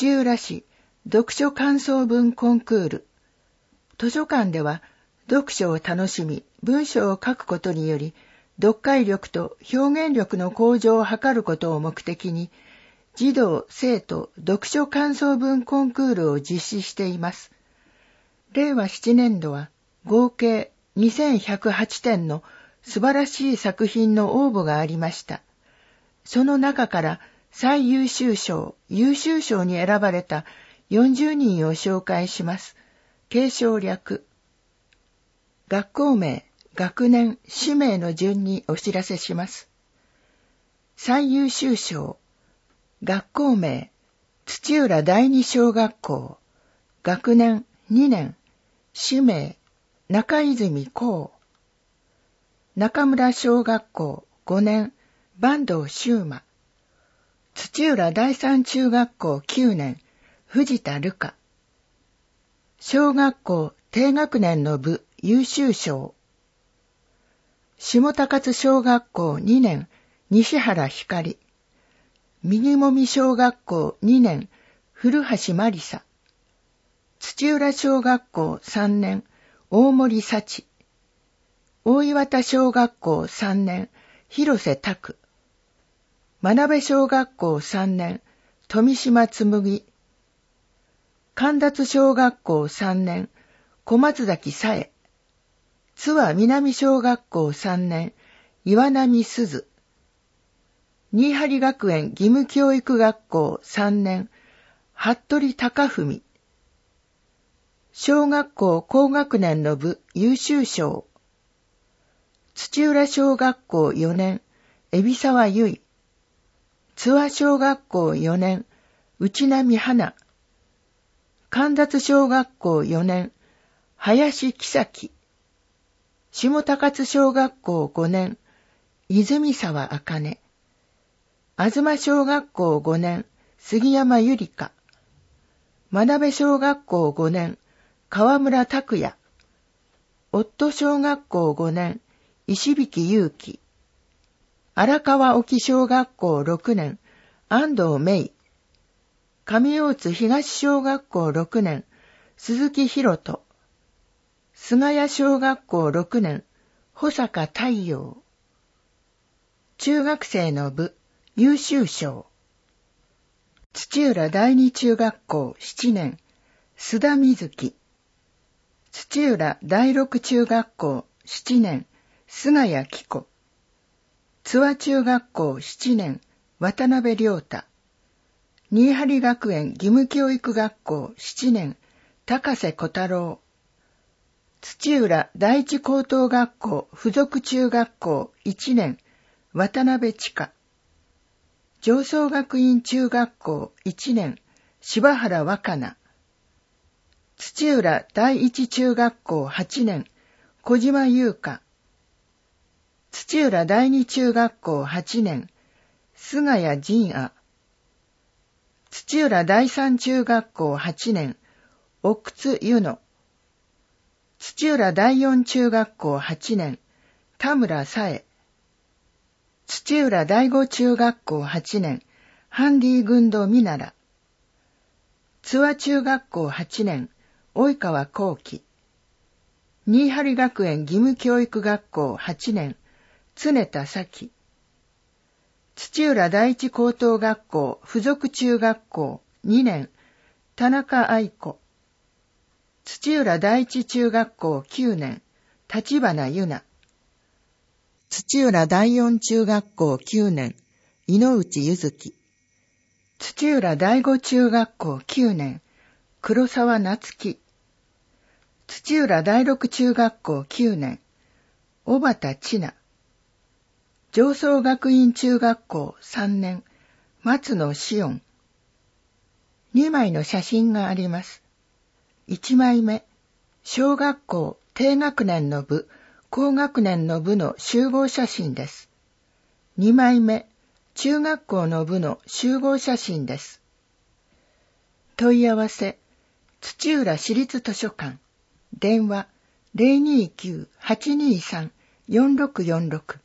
土浦市読書感想文コンクール。図書館では読書を楽しみ、文章を書くことにより、読解力と表現力の向上を図ることを目的に、児童・生徒読書感想文コンクールを実施しています。令和7年度は合計2108点の素晴らしい作品の応募がありました。その中から最優秀賞、優秀賞に選ばれた40人を紹介します。継承略。学校名、学年、氏名の順にお知らせします。最優秀賞。学校名、土浦第二小学校。学年、2年。氏名、中泉光。中村小学校、5年。坂東修馬。土浦第三中学校、9年。藤田瑠香。小学校低学年の部優秀賞。下高津小学校2年、西原光。右もみ小学校2年、古橋真理沙。土浦小学校3年、大森幸。大岩田小学校3年、広瀬拓。真鍋小学校3年、富島紬。神立小学校3年、小松崎沙恵。津和南小学校3年、岩波鈴。新張学園義務教育学校3年、服部貴文。小学校高学年の部優秀賞。土浦小学校4年、海老沢由衣。津和小学校4年、内波花。神立小学校4年、林木崎。下高津小学校5年、泉沢茜。東小学校5年、杉山ゆりか。真鍋小学校5年、川村拓也。夫小学校5年、石引祐希。荒川沖小学校6年、安藤芽衣。上大津東小学校6年、鈴木博人。菅谷小学校6年、保坂太陽。中学生の部、優秀賞。土浦第二中学校7年、須田瑞希。土浦第六中学校7年、菅谷紀子。津和中学校7年、渡辺亮太。新張学園義務教育学校7年、高瀬小太郎。土浦第一高等学校附属中学校1年、渡辺千佳。上層学院中学校1年、柴原若菜。土浦第一中学校8年、小島優香。土浦第二中学校8年、菅谷仁愛。土浦第三中学校8年、奥津湯乃。土浦第四中学校8年、田村紗恵。土浦第五中学校8年、ハンディ軍道美奈良。津和中学校8年、及川幸輝。新張学園義務教育学校8年、常田咲。土浦第一高等学校附属中学校2年、田中愛子。土浦第一中学校9年、立花由奈。土浦第四中学校9年、井内柚月。土浦第五中学校9年、黒沢夏樹。土浦第六中学校9年、小畑千奈。上層学院中学校3年、松野紫音。2枚の写真があります。1枚目、小学校低学年の部、高学年の部の集合写真です。2枚目、中学校の部の集合写真です。問い合わせ、土浦市立図書館。電話 029-823-4646